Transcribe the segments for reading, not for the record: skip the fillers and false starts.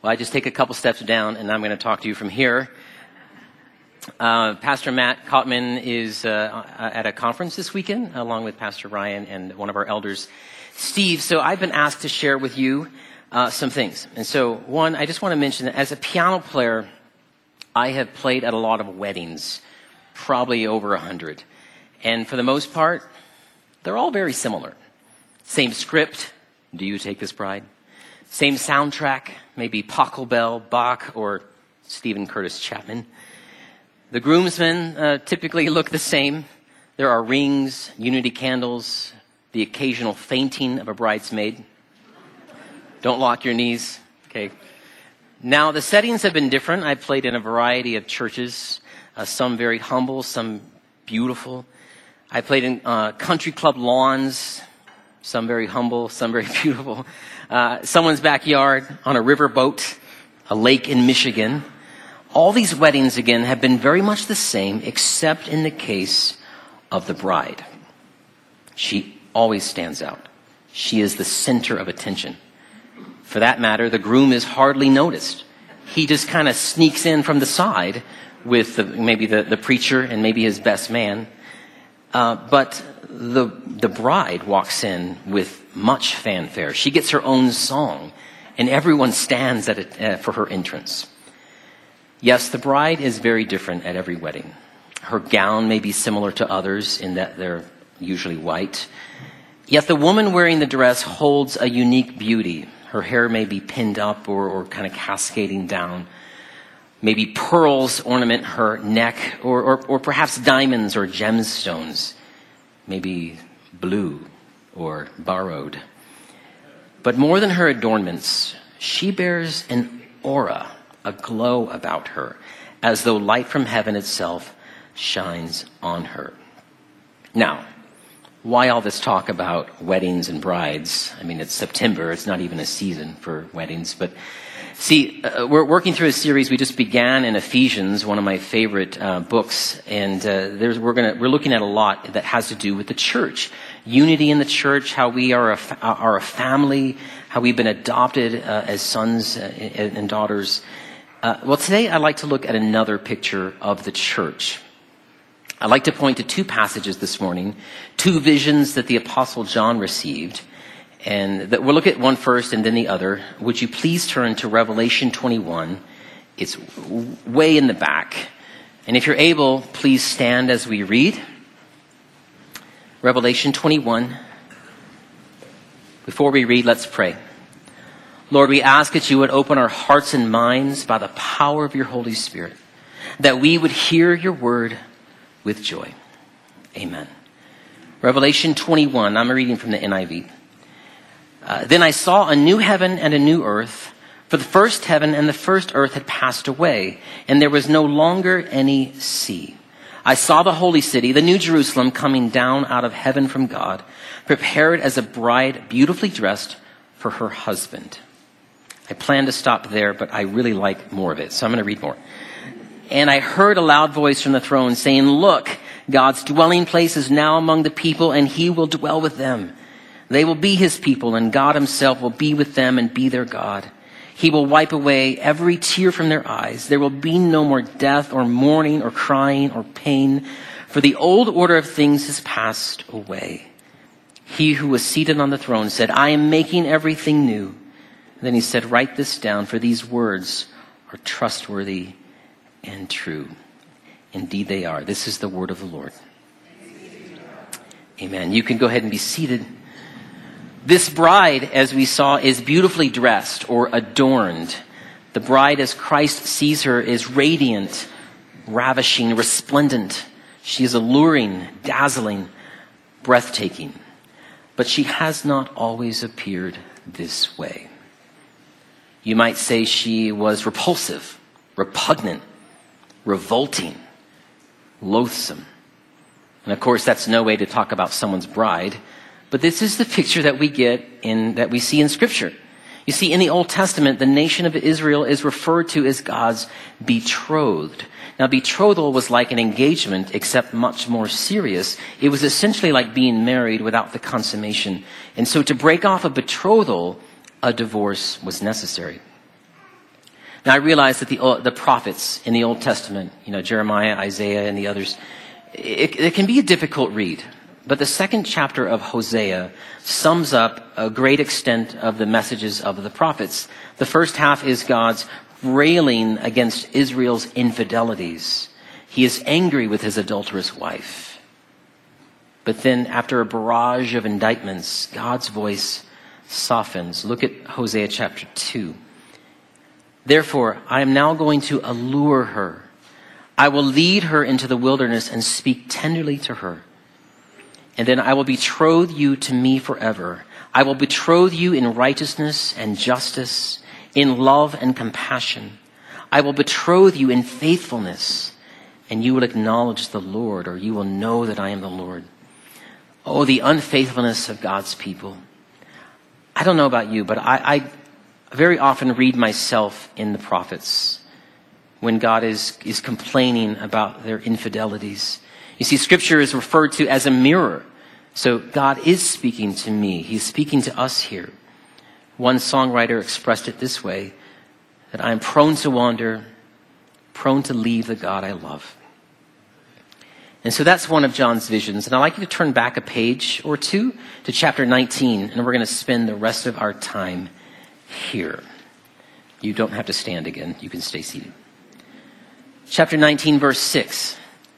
Well, I just take a couple steps down, and I'm going to talk to you from here. Pastor Matt Kottman is at a conference this weekend, along with Pastor Ryan and one of our elders, Steve. So I've been asked to share with you some things. And so, one, I just want to mention that as a piano player, I have played at a lot of weddings, probably over 100. And for the most part, they're all very similar. Same script, Do You Take This Bride? Same soundtrack, maybe Pachelbel, Bach, or Stephen Curtis Chapman. The groomsmen typically look the same. There are rings, unity candles, the occasional fainting of a bridesmaid. Don't lock your knees, okay? Now, the settings have been different. I've played in a variety of churches, some very humble, some beautiful. I played in country club lawns, some very humble, some very beautiful. Someone's backyard, on a river boat, a lake in Michigan. All these weddings, again, have been very much the same, except in the case of the bride. She always stands out. She is the center of attention. For that matter, the groom is hardly noticed. He just kind of sneaks in from the side with maybe the preacher and maybe his best man. But the bride walks in with much fanfare. She gets her own song, and everyone stands for her entrance. Yes, the bride is very different at every wedding. Her gown may be similar to others in that they're usually white. Yet the woman wearing the dress holds a unique beauty. Her hair may be pinned up or kind of cascading down. Maybe pearls ornament her neck, or perhaps diamonds or gemstones. Maybe blue or borrowed. But more than her adornments, she bears an aura, a glow about her, as though light from heaven itself shines on her. Now, why all this talk about weddings and brides? I mean, it's September. It's not even a season for weddings. But see, we're working through a series we just began in Ephesians, one of my favorite books. And we're looking at a lot that has to do with the church. Unity in the church, how we are a family, how we've been adopted as sons and daughters. Well, today I'd like to look at another picture of the church. I'd like to point to two passages this morning, two visions that the Apostle John received. And that we'll look at one first and then the other. Would you please turn to Revelation 21? It's way in the back. And if you're able, please stand as we read. Revelation 21. Before we read, let's pray. Lord, we ask that you would open our hearts and minds by the power of your Holy Spirit, that we would hear your word with joy. Amen. Revelation 21, I'm reading from the NIV. Then I saw a new heaven and a new earth, for the first heaven and the first earth had passed away, and there was no longer any sea. I saw the holy city, the new Jerusalem, coming down out of heaven from God, prepared as a bride beautifully dressed for her husband. I plan to stop there, but I really like more of it, so I'm going to read more. And I heard a loud voice from the throne saying, "Look, God's dwelling place is now among the people, and he will dwell with them. They will be his people, and God himself will be with them and be their God. He will wipe away every tear from their eyes. There will be no more death or mourning or crying or pain, for the old order of things has passed away." He who was seated on the throne said, "I am making everything new." Then he said, "Write this down, for these words are trustworthy and true." Indeed they are. This is the word of the Lord. Amen. You can go ahead and be seated. This bride, as we saw, is beautifully dressed or adorned. The bride, as Christ sees her, is radiant, ravishing, resplendent. She is alluring, dazzling, breathtaking. But she has not always appeared this way. You might say she was repulsive, repugnant, revolting, loathsome. And of course, that's no way to talk about someone's bride. But this is the picture that we get that we see in Scripture. You see, in the Old Testament, the nation of Israel is referred to as God's betrothed. Now, betrothal was like an engagement, except much more serious. It was essentially like being married without the consummation. And so to break off a betrothal, a divorce was necessary. Now, I realize that the prophets in the Old Testament, Jeremiah, Isaiah, and the others, it can be a difficult read. But the second chapter of Hosea sums up a great extent of the messages of the prophets. The first half is God's railing against Israel's infidelities. He is angry with his adulterous wife. But then after a barrage of indictments, God's voice softens. Look at Hosea chapter 2. Therefore, I am now going to allure her. I will lead her into the wilderness and speak tenderly to her. And then I will betroth you to me forever. I will betroth you in righteousness and justice, in love and compassion. I will betroth you in faithfulness, and you will acknowledge the Lord, or you will know that I am the Lord. Oh, the unfaithfulness of God's people. I don't know about you, but I very often read myself in the prophets when God is complaining about their infidelities. You see, Scripture is referred to as a mirror. So God is speaking to me. He's speaking to us here. One songwriter expressed it this way, that I am prone to wander, prone to leave the God I love. And so that's one of John's visions. And I'd like you to turn back a page or two to chapter 19, and we're going to spend the rest of our time here. You don't have to stand again. You can stay seated. Chapter 19, verse 6.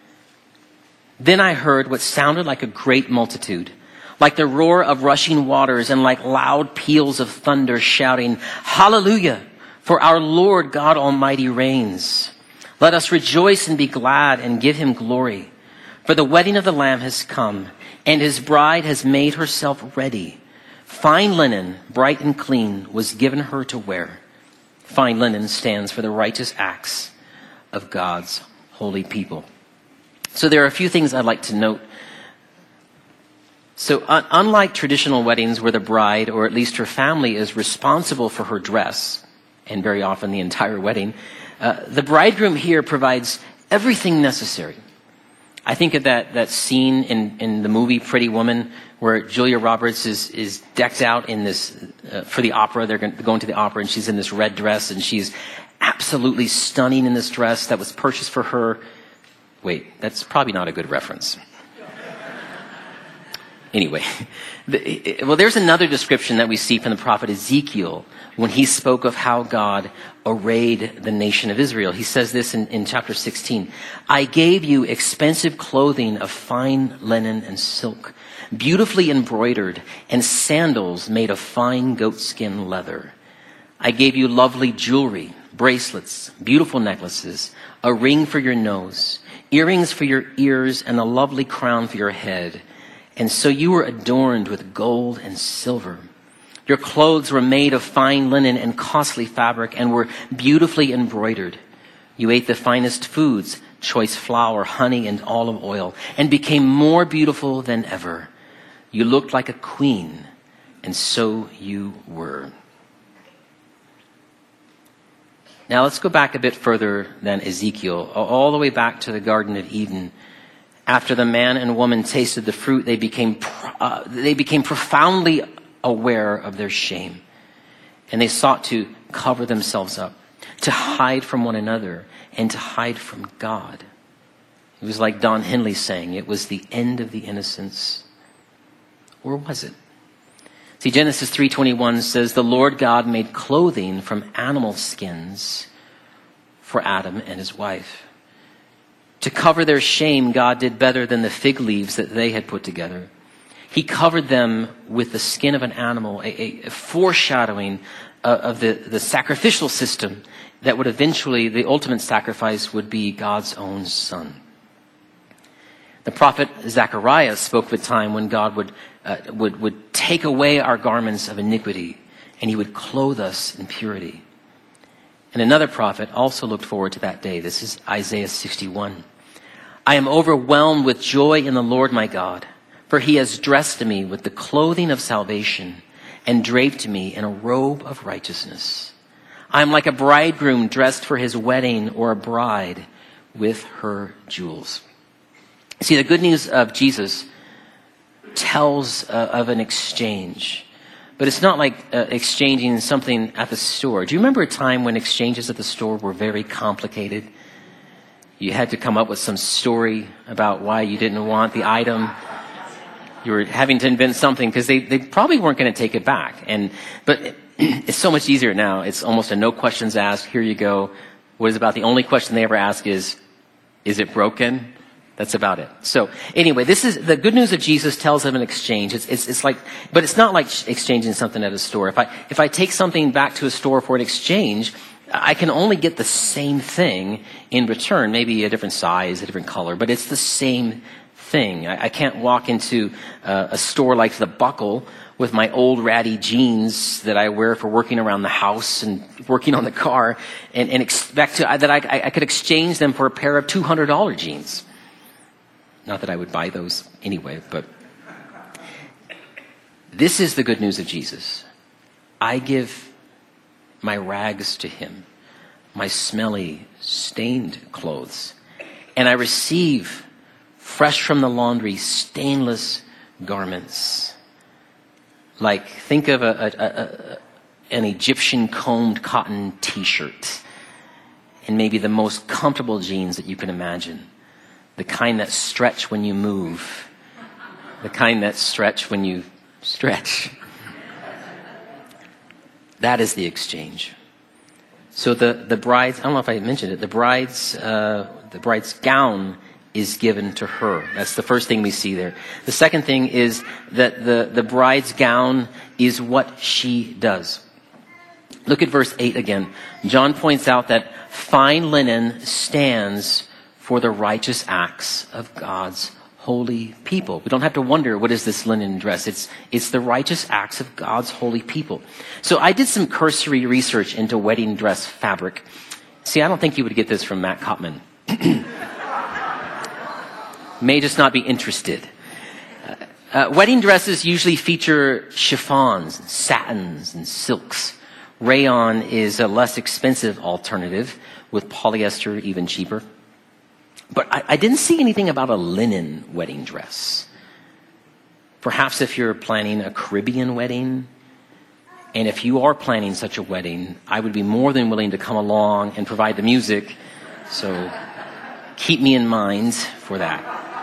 Then I heard what sounded like a great multitude, like the roar of rushing waters and like loud peals of thunder shouting, Hallelujah! For our Lord God Almighty reigns. Let us rejoice and be glad and give him glory. For the wedding of the Lamb has come, and his bride has made herself ready. Fine linen, bright and clean, was given her to wear. Fine linen stands for the righteous acts of God's holy people. So there are a few things I'd like to note. So unlike traditional weddings where the bride, or at least her family, is responsible for her dress, and very often the entire wedding, the bridegroom here provides everything necessary. I think of that scene in the movie Pretty Woman where Julia Roberts is decked out in this, for the opera. They're going to the opera, and she's in this red dress, and she's absolutely stunning in this dress that was purchased for her. Wait, that's probably not a good reference. Anyway, there's another description that we see from the prophet Ezekiel when he spoke of how God arrayed the nation of Israel. He says this in chapter 16. I gave you expensive clothing of fine linen and silk, beautifully embroidered, and sandals made of fine goatskin leather. I gave you lovely jewelry, bracelets, beautiful necklaces, a ring for your nose, earrings for your ears, and a lovely crown for your head. And so you were adorned with gold and silver. Your clothes were made of fine linen and costly fabric and were beautifully embroidered. You ate the finest foods, choice flour, honey, and olive oil, and became more beautiful than ever. You looked like a queen, and so you were. Now let's go back a bit further than Ezekiel, all the way back to the Garden of Eden. After the man and woman tasted the fruit, they became profoundly aware of their shame. And they sought to cover themselves up, to hide from one another, and to hide from God. It was like Don Henley saying, it was the end of the innocence. Or was it? See, Genesis 3:21 says, the Lord God made clothing from animal skins for Adam and his wife. To cover their shame, God did better than the fig leaves that they had put together. He covered them with the skin of an animal, a foreshadowing of the sacrificial system that would eventually, the ultimate sacrifice would be God's own son. The prophet Zechariah spoke of a time when God would take away our garments of iniquity, and he would clothe us in purity. And another prophet also looked forward to that day. This is Isaiah 61. I am overwhelmed with joy in the Lord my God, for he has dressed me with the clothing of salvation and draped me in a robe of righteousness. I am like a bridegroom dressed for his wedding, or a bride with her jewels. See, the good news of Jesus tells of an exchange but it's not like exchanging something at the store. Do you remember a time when exchanges at the store were very complicated? You had to come up with some story about why you didn't want the item. You were having to invent something because they probably weren't going to take it back. But it's so much easier now. It's almost a no questions asked. Here you go. What is about the only question they ever ask is it broken? That's about it. So anyway, this is the good news of Jesus tells of an exchange. It's like, but it's not like exchanging something at a store. If I take something back to a store for an exchange, I can only get the same thing in return, maybe a different size, a different color, but it's the same thing. I can't walk into a store like The Buckle with my old ratty jeans that I wear for working around the house and working on the car and expect that I could exchange them for a pair of $200 jeans. Not that I would buy those anyway, but this is the good news of Jesus. I give my rags to him, my smelly, stained clothes, and I receive fresh from the laundry, stainless garments. Like, think of an Egyptian combed cotton t-shirt and maybe the most comfortable jeans that you can imagine. The kind that stretch when you move. The kind that stretch when you stretch. That is the exchange. So the bride's, I don't know if I mentioned it, the bride's gown is given to her. That's the first thing we see there. The second thing is that the bride's gown is what she does. Look at verse 8 again. John points out that fine linen stands for the righteous acts of God's holy people. We don't have to wonder, what is this linen dress? It's the righteous acts of God's holy people. So I did some cursory research into wedding dress fabric. See, I don't think you would get this from Matt Cotman. May just not be interested. Wedding dresses usually feature chiffons, and satins, and silks. Rayon is a less expensive alternative, with polyester even cheaper. But I didn't see anything about a linen wedding dress. Perhaps if you're planning a Caribbean wedding, and if you are planning such a wedding, I would be more than willing to come along and provide the music. So keep me in mind for that.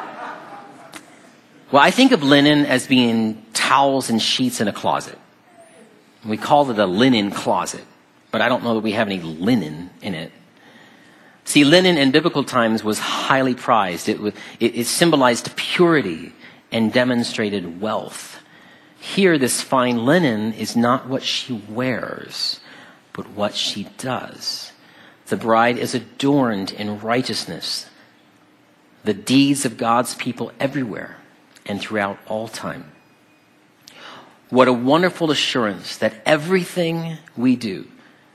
Well, I think of linen as being towels and sheets in a closet. We call it a linen closet, but I don't know that we have any linen in it. See, linen in biblical times was highly prized. It symbolized purity and demonstrated wealth. Here, this fine linen is not what she wears, but what she does. The bride is adorned in righteousness, the deeds of God's people everywhere and throughout all time. What a wonderful assurance that everything we do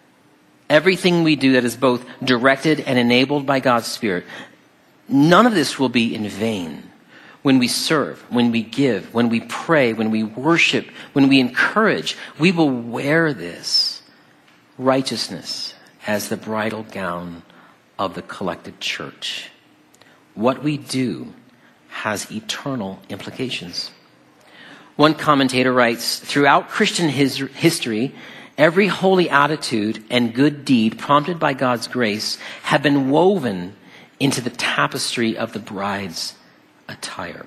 that is both directed and enabled by God's Spirit, none of this will be in vain. When we serve, when we give, when we pray, when we worship, when we encourage, we will wear this righteousness as the bridal gown of the collected church. What we do has eternal implications. One commentator writes, throughout Christian history, every holy attitude and good deed prompted by God's grace have been woven into the tapestry of the bride's attire.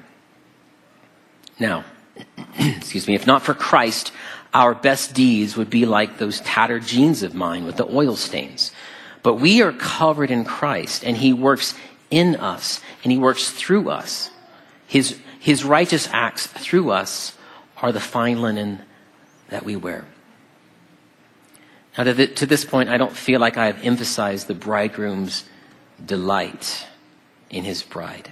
Now, if not for Christ, our best deeds would be like those tattered jeans of mine with the oil stains. But we are covered in Christ, and he works in us, and he works through us. His righteous acts through us are the fine linen that we wear. Now, to this point, I don't feel like I have emphasized the bridegroom's delight in his bride.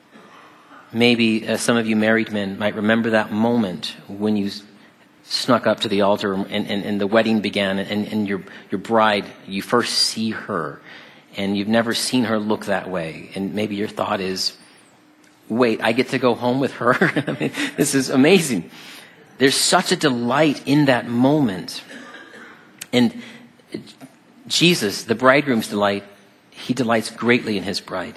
Maybe some of you married men might remember that moment when you snuck up to the altar and the wedding began, and your bride, you first see her, and you've never seen her look that way. And maybe your thought is, wait, I get to go home with her? I mean, this is amazing. There's such a delight in that moment. And Jesus, the bridegroom's delight, he delights greatly in his bride.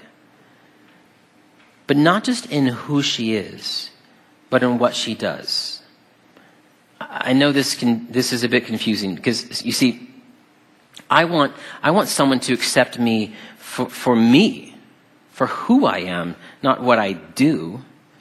But not just in who she is, but in what she does. I know this is a bit confusing because you see, I want someone to accept me for me, for who I am, not what I do.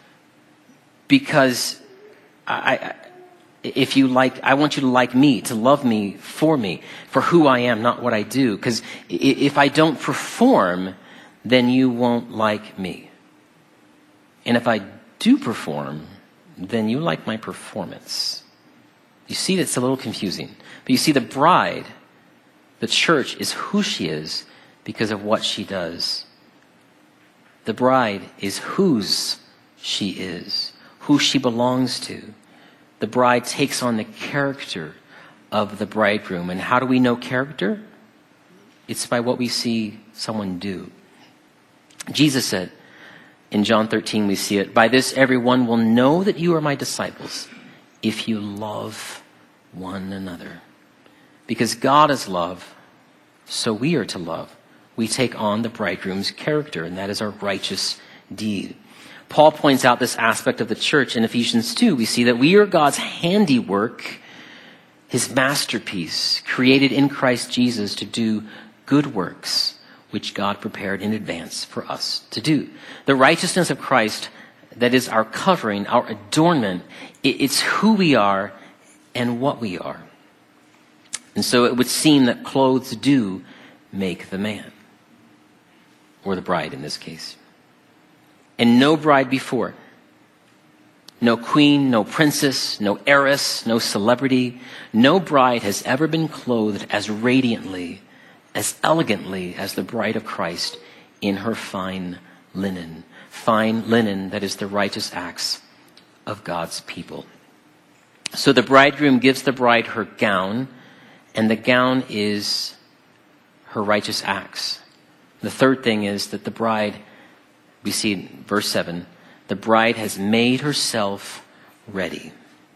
Because I want you to like me, to love me, for who I am, not what I do. Because if I don't perform, then you won't like me. And if I do perform, then you like my performance. You see, that's a little confusing. But you see, the bride, the church, is who she is because of what she does. The bride is whose she is, who she belongs to. The bride takes on the character of the bridegroom. And how do we know character? It's by what we see someone do. Jesus said, in John 13 we see it, "By this everyone will know that you are my disciples, if you love one another." Because God is love, so we are to love. We take on the bridegroom's character, and that is our righteous deed. Paul points out this aspect of the church in Ephesians 2. We see that we are God's handiwork, his masterpiece, created in Christ Jesus to do good works, which God prepared in advance for us to do. The righteousness of Christ, that is our covering, our adornment, it's who we are and what we are. And so it would seem that clothes do make the man, or the bride in this case. And no bride before, no queen, no princess, no heiress, no celebrity, no bride has ever been clothed as radiantly, as elegantly as the bride of Christ in her fine linen that is the righteous acts of God's people. So the bridegroom gives the bride her gown, and the gown is her righteous acts. The third thing is that the bride, we see in verse 7, the bride has made herself ready.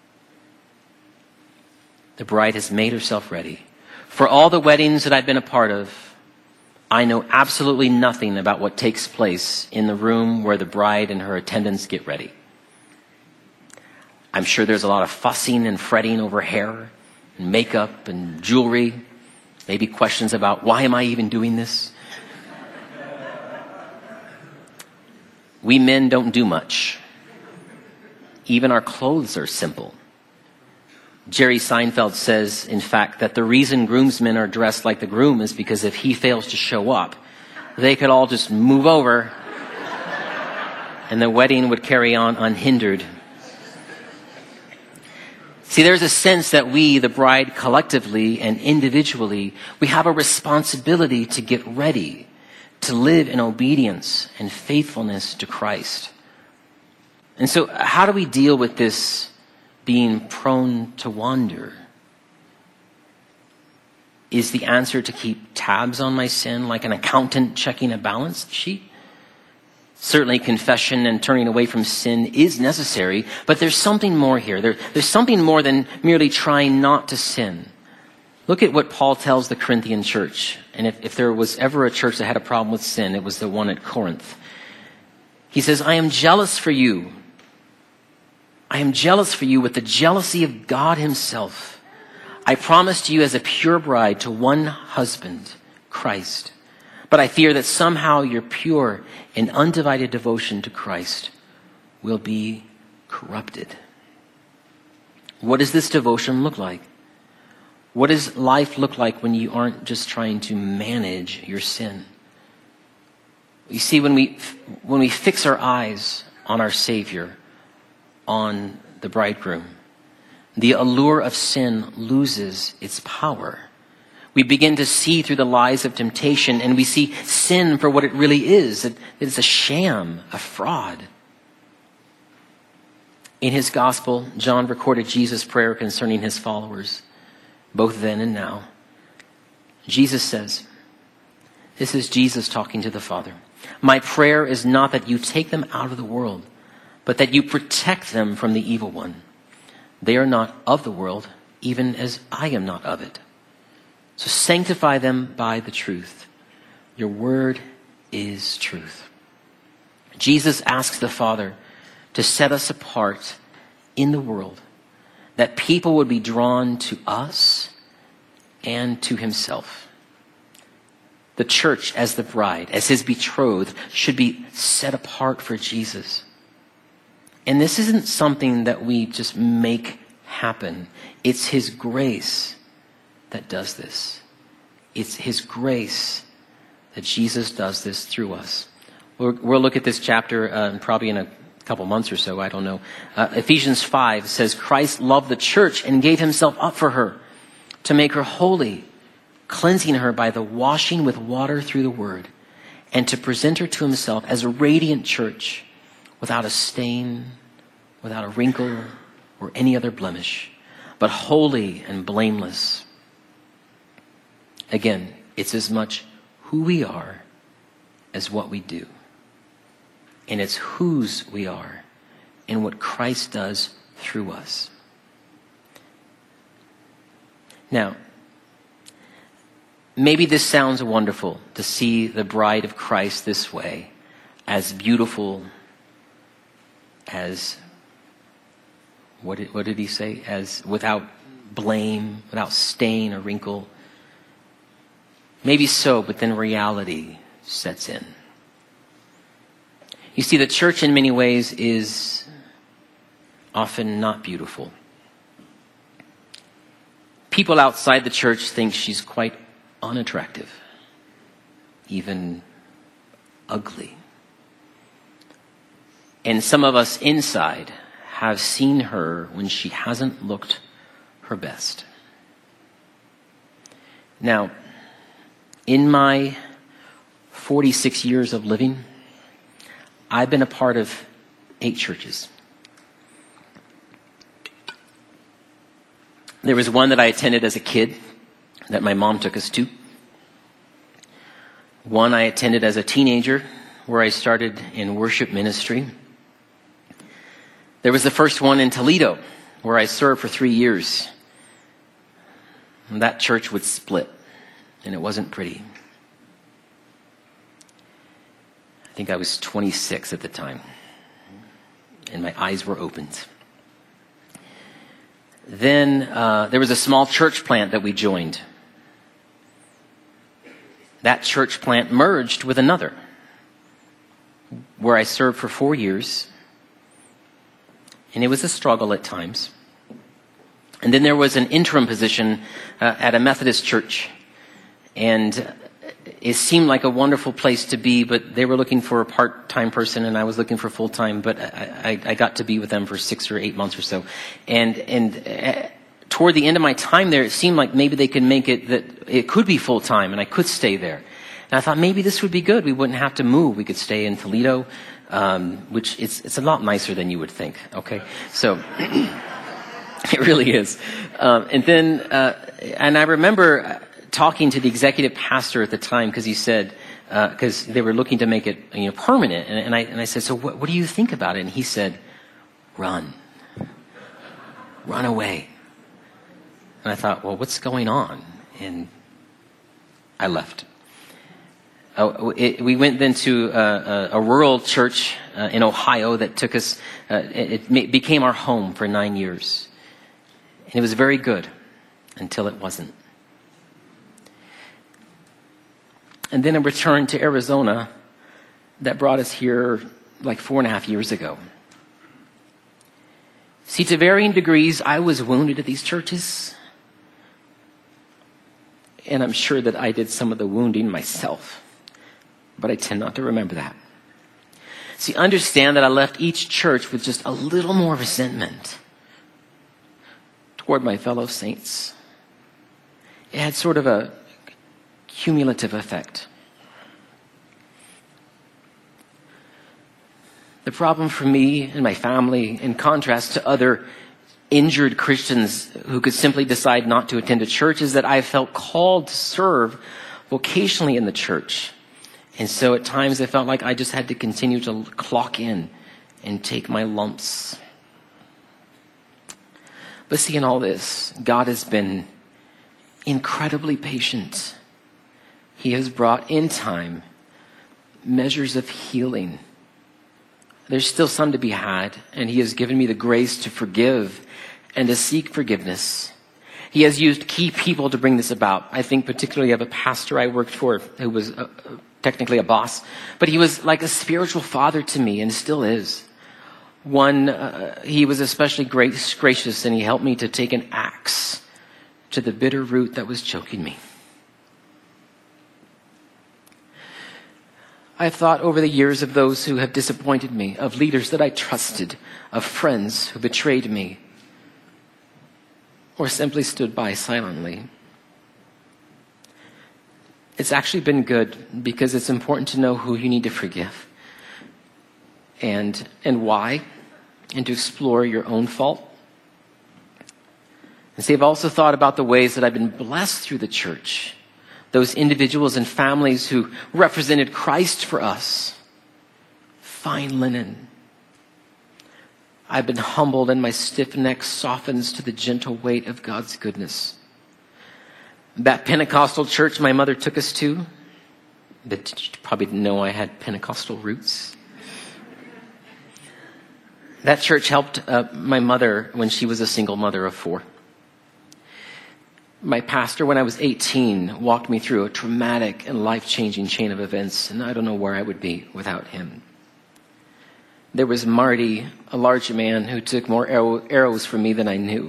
The bride has made herself ready. For all the weddings that I've been a part of, I know absolutely nothing about what takes place in the room where the bride and her attendants get ready. I'm sure there's a lot of fussing and fretting over hair and makeup and jewelry. Maybe questions about, why am I even doing this? We men don't do much. Even our clothes are simple. Jerry Seinfeld says, in fact, that the reason groomsmen are dressed like the groom is because if he fails to show up, they could all just move over and the wedding would carry on unhindered. See, there's a sense that we, the bride, collectively and individually, we have a responsibility to get ready, to live in obedience and faithfulness to Christ. And so how do we deal with this being prone to wander? Is the answer to keep tabs on my sin like an accountant checking a balance sheet? Certainly confession and turning away from sin is necessary, but there's something more here. There's something more than merely trying not to sin. Look at what Paul tells the Corinthian church. And if there was ever a church that had a problem with sin, it was the one at Corinth. He says, I am jealous for you. I am jealous for you with the jealousy of God himself. I promised you as a pure bride to one husband, Christ. But I fear that somehow your pure and undivided devotion to Christ will be corrupted. What does this devotion look like? What does life look like when you aren't just trying to manage your sin? You see, when we fix our eyes on our Savior, on the bridegroom, the allure of sin loses its power. We begin to see through the lies of temptation, and we see sin for what it really is. It is a sham, a fraud. In his gospel, John recorded Jesus' prayer concerning his followers, both then and now. Jesus says, this is Jesus talking to the Father, my prayer is not that you take them out of the world, but that you protect them from the evil one. They are not of the world, even as I am not of it. So sanctify them by the truth. Your word is truth. Jesus asks the Father to set us apart in the world, that people would be drawn to us and to himself. The church as the bride, as his betrothed, should be set apart for Jesus. And this isn't something that we just make happen. It's his grace that does this. It's his grace that Jesus does this through us. We'll look at this chapter probably in a couple months or so, I don't know. Ephesians 5 says, Christ loved the church and gave himself up for her to make her holy, cleansing her by the washing with water through the word, and to present her to himself as a radiant church, without a stain, without a wrinkle, or any other blemish, but holy and blameless. Again, it's as much who we are as what we do. And it's whose we are and what Christ does through us. Now, maybe this sounds wonderful to see the bride of Christ this way, as beautiful as, what did he say? As without blame, without stain or wrinkle. Maybe so, but then reality sets in. You see, the church in many ways is often not beautiful. People outside the church think she's quite unattractive, even ugly. And some of us inside have seen her when she hasn't looked her best. Now, in my 46 years of living, I've been a part of 8 churches. There was one that I attended as a kid that my mom took us to. One I attended as a teenager where I started in worship ministry. There was the first one in Toledo where I served for 3 years. And that church would split, and it wasn't pretty. I think I was 26 at the time, and my eyes were opened. Then there was a small church plant that we joined. That church plant merged with another, where I served for 4 years, and it was a struggle at times. And then there was an interim position at a Methodist church, and it seemed like a wonderful place to be, but they were looking for a part-time person, and I was looking for full-time, but I got to be with them for 6 or 8 months or so. And toward the end of my time there, it seemed like maybe they could make it that it could be full-time, and I could stay there. And I thought maybe this would be good. We wouldn't have to move. We could stay in Toledo, which it's a lot nicer than you would think, okay? So it really is. And I remember talking to the executive pastor at the time, because he said, because they were looking to make it permanent, and I said, so what do you think about it? And he said, run away. And I thought, well, what's going on? And I left. We went then to a rural church in Ohio that took us. It became our home for 9 years, and it was very good until it wasn't. And then a return to Arizona that brought us here like 4.5 years ago. See, to varying degrees, I was wounded at these churches. And I'm sure that I did some of the wounding myself. But I tend not to remember that. See, understand that I left each church with just a little more resentment toward my fellow saints. It had sort of a cumulative effect. The problem for me and my family, in contrast to other injured Christians who could simply decide not to attend a church, is that I felt called to serve vocationally in the church. And so at times I felt like I just had to continue to clock in and take my lumps. But see, in all this, God has been incredibly patient. He has brought in time measures of healing. There's still some to be had, and he has given me the grace to forgive and to seek forgiveness. He has used key people to bring this about. I think particularly of a pastor I worked for who was technically a boss, but he was like a spiritual father to me and still is. He was especially gracious, and he helped me to take an axe to the bitter root that was choking me. I've thought over the years of those who have disappointed me, of leaders that I trusted, of friends who betrayed me, or simply stood by silently. It's actually been good because it's important to know who you need to forgive and why, and to explore your own fault. And see, I've also thought about the ways that I've been blessed through the church, those individuals and families who represented Christ for us. Fine linen. I've been humbled, and my stiff neck softens to the gentle weight of God's goodness. That Pentecostal church my mother took us to, but you probably didn't know I had Pentecostal roots. That church helped my mother when she was a single mother of 4. My pastor, when I was 18, walked me through a traumatic and life-changing chain of events, and I don't know where I would be without him. There was Marty, a large man who took more arrows from me than I knew.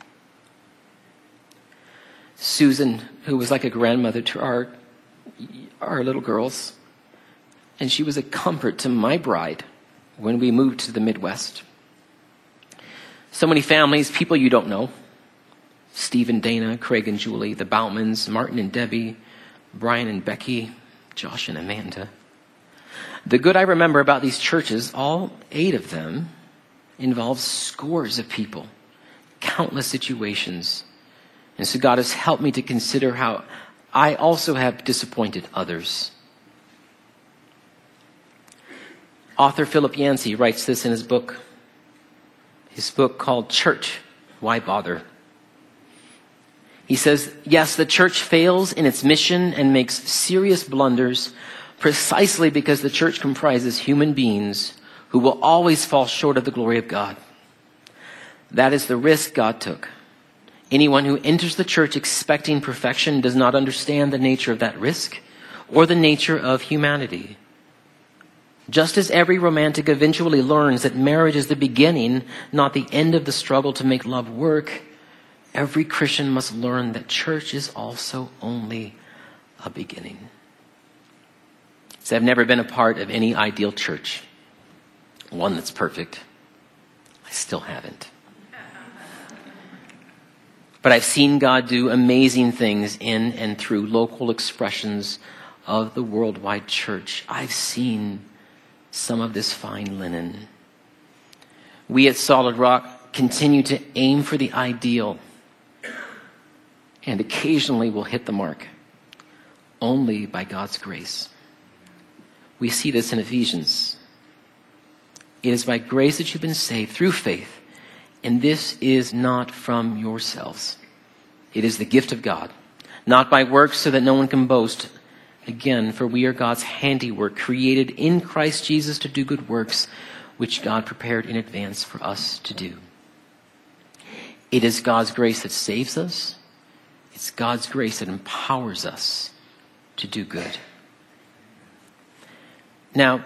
Susan, who was like a grandmother to our little girls, and she was a comfort to my bride when we moved to the Midwest. So many families, people you don't know. Steve and Dana, Craig and Julie, the Boutmans, Martin and Debbie, Brian and Becky, Josh and Amanda. The good I remember about these churches, all 8 of them, involves scores of people, countless situations. And so God has helped me to consider how I also have disappointed others. Author Philip Yancey writes this in his book called Church, Why Bother? He says, yes, the church fails in its mission and makes serious blunders precisely because the church comprises human beings who will always fall short of the glory of God. That is the risk God took. Anyone who enters the church expecting perfection does not understand the nature of that risk or the nature of humanity. Just as every romantic eventually learns that marriage is the beginning, not the end of the struggle to make love work, every Christian must learn that church is also only a beginning. So I've never been a part of any ideal church, one that's perfect. I still haven't. But I've seen God do amazing things in and through local expressions of the worldwide church. I've seen some of this fine linen. We at Solid Rock continue to aim for the ideal, and occasionally we'll hit the mark, only by God's grace. We see this in Ephesians. It is by grace that you've been saved through faith, and this is not from yourselves. It is the gift of God, not by works so that no one can boast. Again, for we are God's handiwork, created in Christ Jesus to do good works, which God prepared in advance for us to do. It is God's grace that saves us. It's God's grace that empowers us to do good. Now,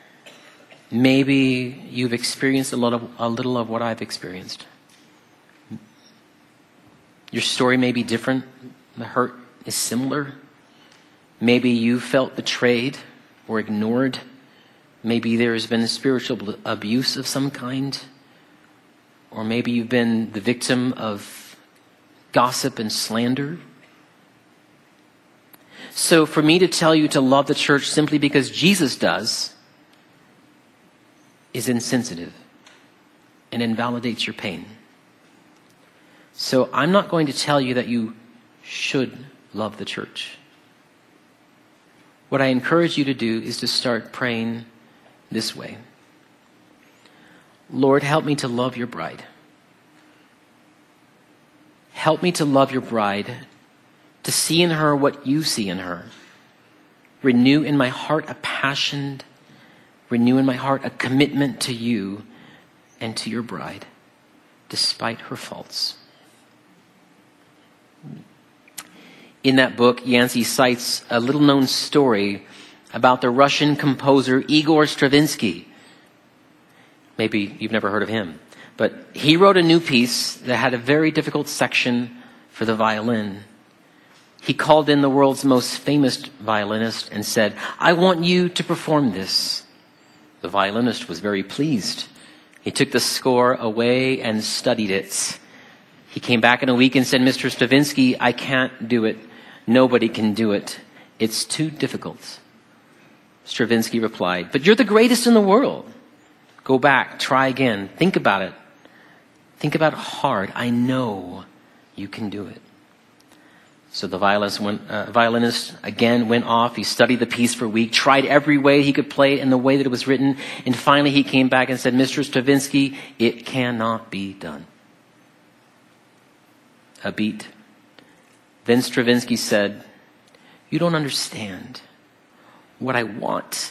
maybe you've experienced a little of what I've experienced. Your story may be different. The hurt is similar. Maybe you felt betrayed or ignored. Maybe there has been spiritual abuse of some kind. Or maybe you've been the victim of gossip and slander. So for me to tell you to love the church simply because Jesus does is insensitive and invalidates your pain. So I'm not going to tell you that you should love the church. What I encourage you to do is to start praying this way. Lord, help me to love your bride. Help me to love your bride, to see in her what you see in her. Renew in my heart a passion, renew in my heart a commitment to you and to your bride. despite her faults. In that book, Yancey cites a little-known story about the Russian composer Igor Stravinsky. Maybe you've never heard of him. But he wrote a new piece that had a very difficult section for the violin. He called in the world's most famous violinist and said, "I want you to perform this." The violinist was very pleased. He took the score away and studied it. He came back in a week and said, "Mr. Stravinsky, I can't do it. Nobody can do it. It's too difficult." Stravinsky replied, "But you're the greatest in the world. Go back, try again. Think about it. Think about it hard. I know you can do it." So the violinist again went off. He studied the piece for a week, tried every way he could play it in the way that it was written. And finally he came back and said, "Mr. Stravinsky, it cannot be done." A beat. Then Stravinsky said, "You don't understand what I want.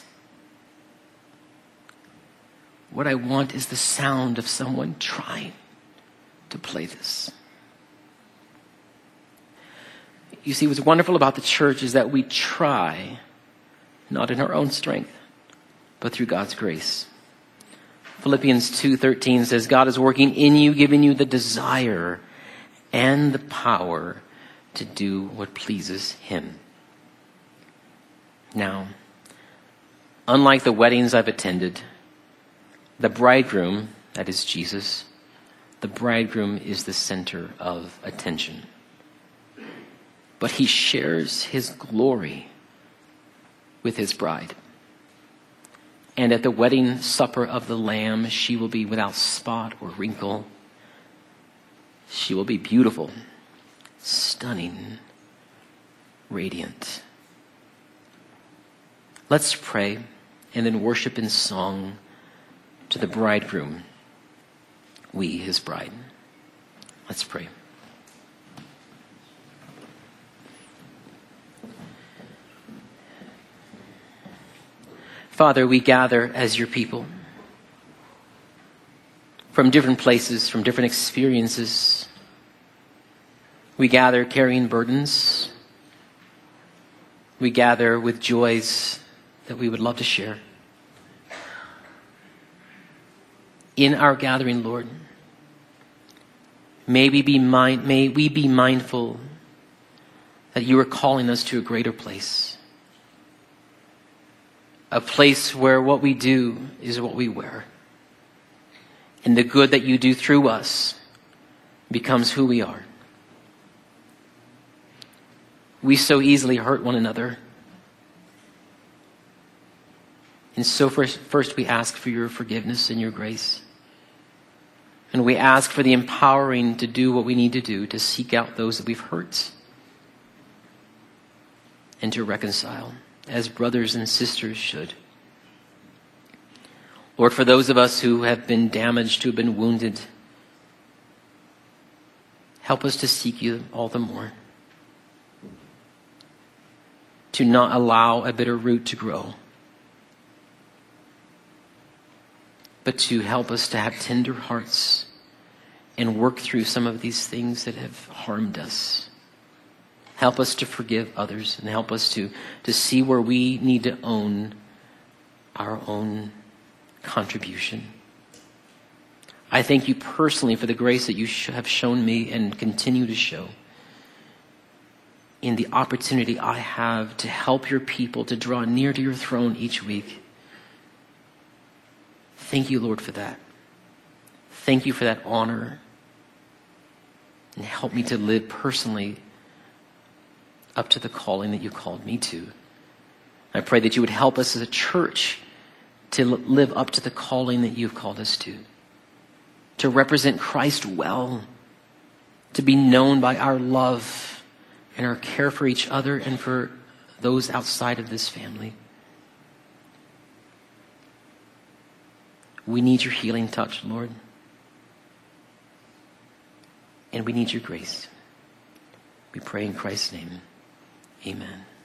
What I want is the sound of someone trying to play this." You see, what's wonderful about the church is that we try, not in our own strength, but through God's grace. Philippians 2:13 says, God is working in you, giving you the desire and the power to do what pleases Him. Now, unlike the weddings I've attended, the bridegroom, that is Jesus, the bridegroom is the center of attention. But He shares His glory with His bride. And at the wedding supper of the Lamb, she will be without spot or wrinkle. She will be beautiful, stunning, radiant. Let's pray and then worship in song to the bridegroom, we, His bride. Let's pray. Father, we gather as your people from different places, from different experiences. We gather carrying burdens. We gather with joys that we would love to share. In our gathering, Lord, may we be mindful that you are calling us to a greater place. A place where what we do is what we wear. And the good that you do through us becomes who we are. We so easily hurt one another. And so first we ask for your forgiveness and your grace. And we ask for the empowering to do what we need to do to seek out those that we've hurt and to reconcile as brothers and sisters should. Lord, for those of us who have been damaged, who have been wounded, help us to seek you all the more. To not allow a bitter root to grow, but to help us to have tender hearts and work through some of these things that have harmed us. Help us to forgive others and help us to see where we need to own our own contribution. I thank you personally for the grace that you have shown me and continue to show in the opportunity I have to help your people to draw near to your throne each week. Thank you, Lord, for that. Thank you for that honor. And help me to live personally up to the calling that you called me to. I pray that you would help us as a church to live up to the calling that you've called us to represent Christ well, to be known by our love and our care for each other and for those outside of this family. We need your healing touch, Lord. And we need your grace. We pray in Christ's name. Amen.